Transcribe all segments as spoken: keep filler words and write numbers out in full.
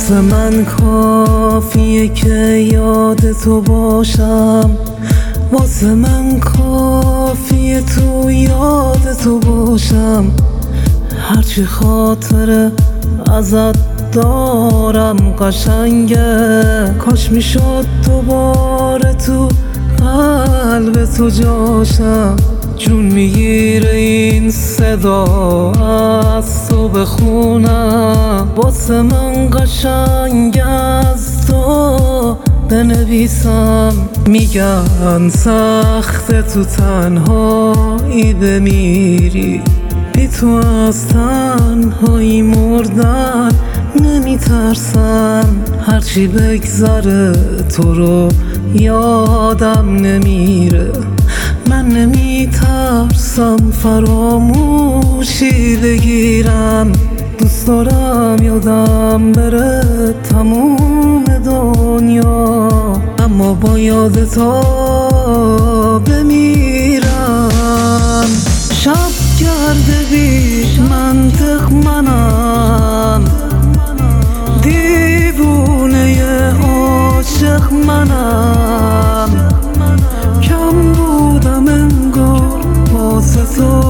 واسه من کافیه که یاد تو باشم، واسه من کافیه تو یاد تو باشم. هرچی خاطره ازت دارم قشنگه، کاش میشد دوباره تو قلب تو جاشم. جون میگیره این صدا از تو بخونم، واسه من قشنگ از تو بنویسم. میگن سخته تو تنهایی بمیری، بی تو از تنهایی مردن نمیترسم. هرچی بگذره تو رو یادم نمیره، من نمیترسم فراموشی بگیرم. دوست دارم یادم بره تموم دنیا، اما با یاد تو بمیرم. شب کرده بی منطق منم، دیوونه عاشق منم. کم بودم انگار واسه تو،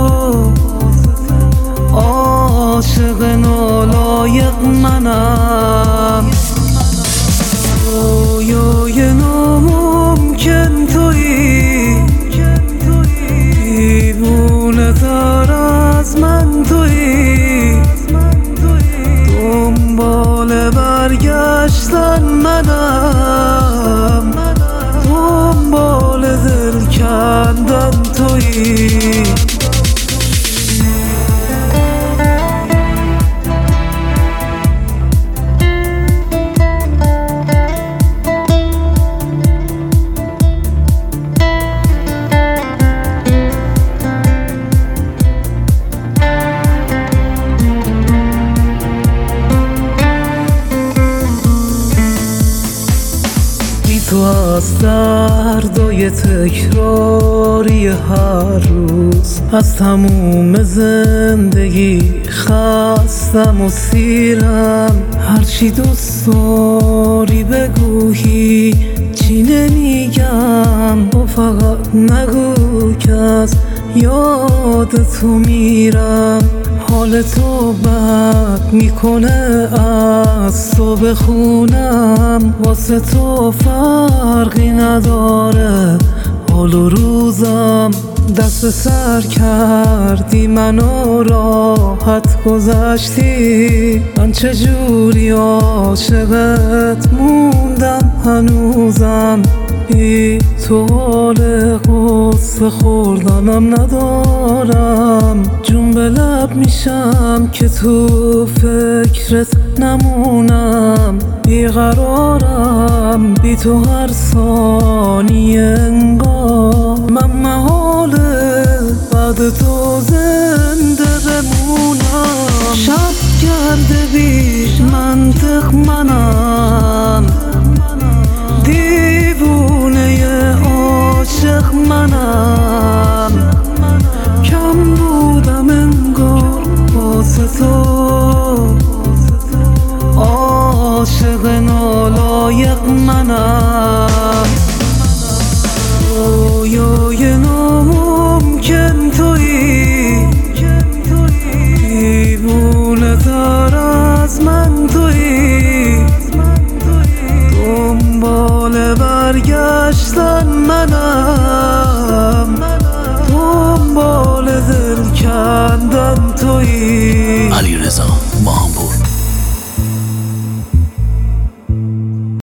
عاشق نالایق منم. رویای ناممکن تویی، دیوونه تر از من تویی. دنبال برگشتن منم، دنبال دل کندن تویی. تو از دردای تکراری هر روز، از تموم زندگی خستم و سیرم. هرچی دوست داری بگو هیچی نمیگم، با فقط نگو که از یاد تو میرم. حال تو بد میکنه از تو بخونم، واسه تو فرقی نداره حال و روزم. دست سر کردی منو راحت گذشتی، من چجوری عاشقت موندم هنوزم. بی تو حال قصه خوردنم ندارم، جون به لب میشم که تو فکرت نمونم. بیقرارم بی تو هر ثانیه انگار، من محاله بعد تو زنده بمونم. شب کرده بی منطق منم، دیوونه عاشق منم. کم بودم انگار واسه تو، عاشق نالایق منم. رویای ناممکن تویی، دیوونه تر از من تویی. دنبال برگشتن منم، دنبال دل کندن تویی. علیرضا محمد.